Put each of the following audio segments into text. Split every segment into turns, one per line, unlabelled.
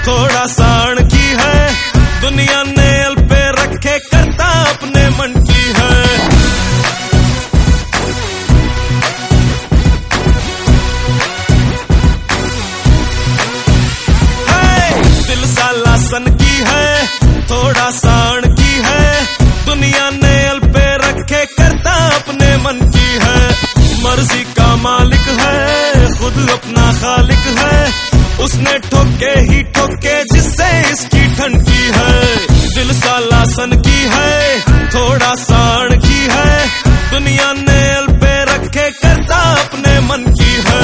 थोड़ा साण की है, दुनिया ने अल पे रखे करता अपने मन की है। दिल साला सन की है, थोड़ा साण की है, दुनिया ने अल पे रखे करता अपने मन की है। मर्जी का मालिक है, खुद अपना खालिक है, उसने ठोके ही ठोके जिससे इसकी ठंडकी है। दिल साला सन की है, थोड़ा साण की है, दुनिया ने अल पे रखे करता अपने मन की है।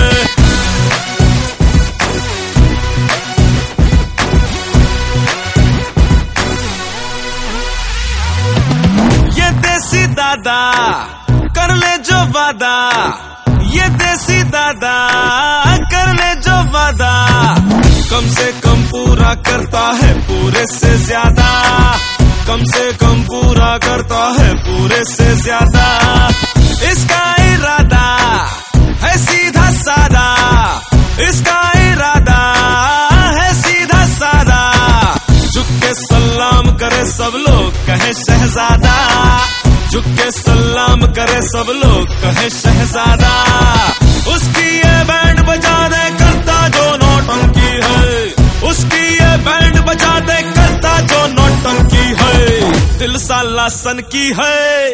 ये देसी दादा कर ले जो वादा, ये देसी दादा कर ले जो वादा, कम से कम पूरा करता है पूरे से ज्यादा, कम से कम पूरा करता है पूरे से ज्यादा। इसका इरादा है सीधा सादा, इसका इरादा है सीधा सादा, झुक के सलाम करे सब लोग कहे शहजादा, झुक के सलाम करे सब लोग कहे शहजादा। उसकी ये बैंड बजा दे करता जो नौटंकी है, उसकी ये बैंड बजा दे करता जो नौटंकी है। दिल साला सन की है।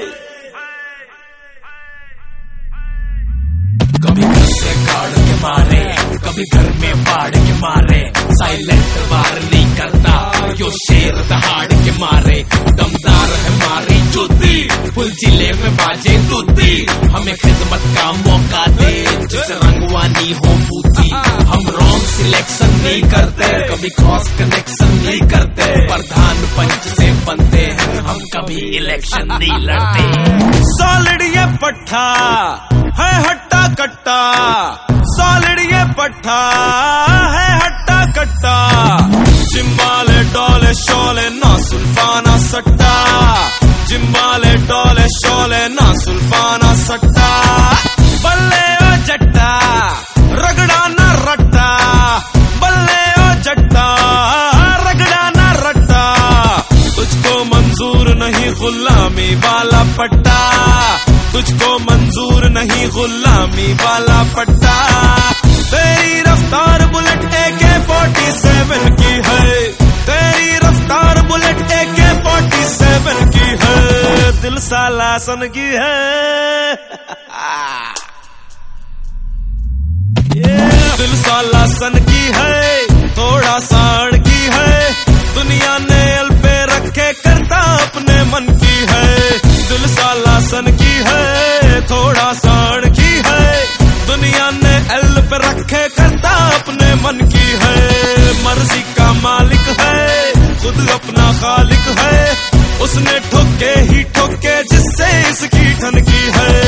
कभी घर से गाड़ के मारे, कभी घर में बाढ़ के मारे, साइलेंट वार नहीं करता यो शेर दहाड़ के मारे। दमदार है मारी जूती, फुल जिले में बाजे तूती, हमें खिदमत का मौका दे जिस रंगवानी हो पूती। हम रॉन्ग सिलेक्शन नहीं करते, कभी क्रॉस कनेक्शन नहीं करते, प्रधान पंच से बनते हैं हम, कभी इलेक्शन नहीं लड़ते।
सॉलिड ये पट्टा है हट्टा कट्टा, सॉलिड ये पट्टा है हट्टा कट्टा, जिम्बाले डोले शोले ना सुल्फाना सट्टा, जिम्बाले डोले शोले ना सुल्फाना सट्टा। बल्ले ओ जट्टा रगड़ा ना रट्टा, बल्ले ओ जट्टा रगड़ा ना रट्टा, तुझको मंजूर नहीं गुलामी वाला पट्टा, तुझको मंजूर नहीं गुलामी वाला पट्टा। तेरी रफ्तार बुलेट AK-47 की है, तेरी रफ्तार बुलेट AK-47 की है। दिल साला सन की है। दिल साला सन की है, थोड़ा साण की है, दुनिया ने अल पे रखे करता अपने मन की है। दिल साला सन की है, थोड़ा साण की है, दुनिया ने एल पे रखे करता अपने मन की है। मर्जी का मालिक है, खुद अपना खालिक है, उसने ठोके ही ठोके जिससे इसकी ठनकी है।